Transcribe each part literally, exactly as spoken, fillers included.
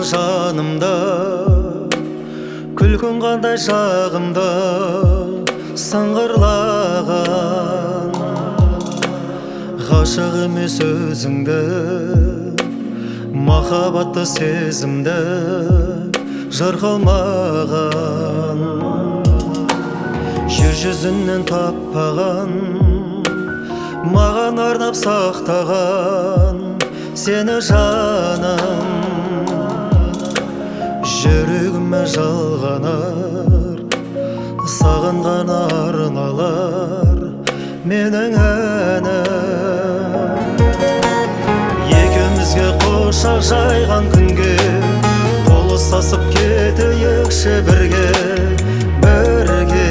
болсаң жанымда, күлкің қандай жағымда сыңғырлаған. Ғашық емес өзіңді, махаббатты сезімді жарқылмаған. Жер жүзінен таппаған, маған арнап сақтаған сені жаным. Жүрегіме жалғанар, сағынған арналар менің әнім. Екеумізге құшақ жайған күнге, қол ұстасып кетейікші бірге, бірге.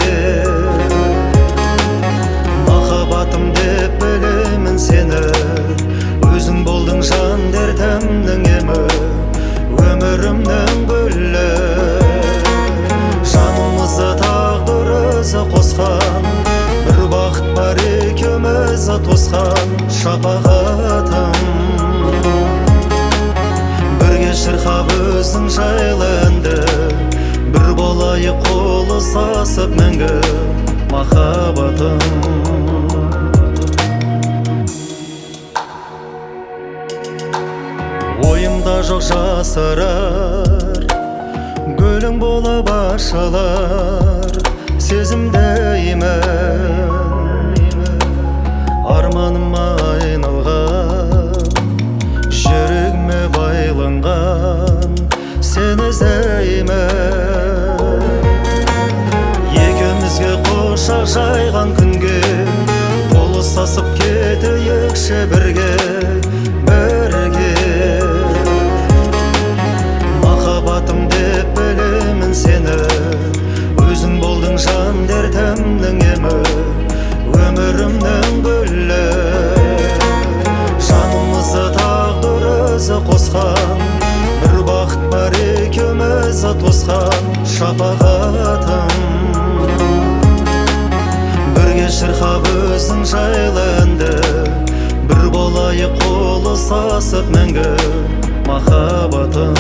Махаббатым деп білемін сені, өзің болдың жан дертімнің емі, өмірімнің гүлі. Жанымызды тағдыр өзі қосқан, бір бақыт бар екеумізді тосқан шапағатым. Бірге шырқап өзің жайлы әнді, бір болайық қол ұстасып мәңгі махаббатым. Ойымда жоқ жасырар, гүлің болып ашылар сезімдеймін. Арманыма айналған, жүрегіме байланған сені іздеймін. Екеумізге құшақ жайған күнге, қол ұстасып кетейікші бірге, бірге. Махаббатым деп білемін сені, өзің болдың жан дертімнің емі, өмірімнің гүлі. Жанымызды тағдыр өзі қосқан, бір бақыт бар екеумізді тосқан шапағатым. Бірге шырқап өзің жайлы әнді, бір болайық қол ұстасып мәңгі махаббатым.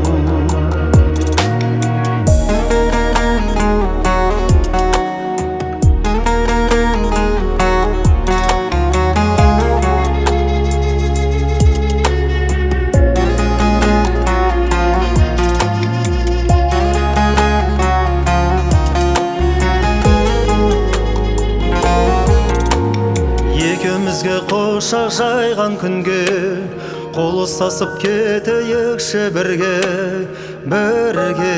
Екеумізге құшақ жайған күнге, қол ұстасып кетейікші бірге, бірге.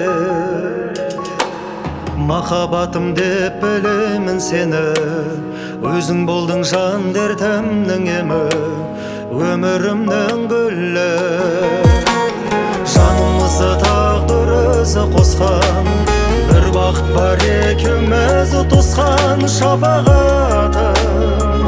Махаббатым деп білемін сені, өзің болдың жан дертімнің емі, өмірімнің гүлі. Жанымызды тағдыр өзі қосқан, бір бақыт бар екеумізді тосқан шапағатым.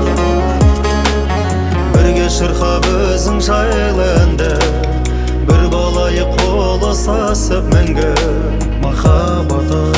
Бірге шырқап өзің жайлы әнді, бір болайық қол ұстасып мәңгі махаббатым.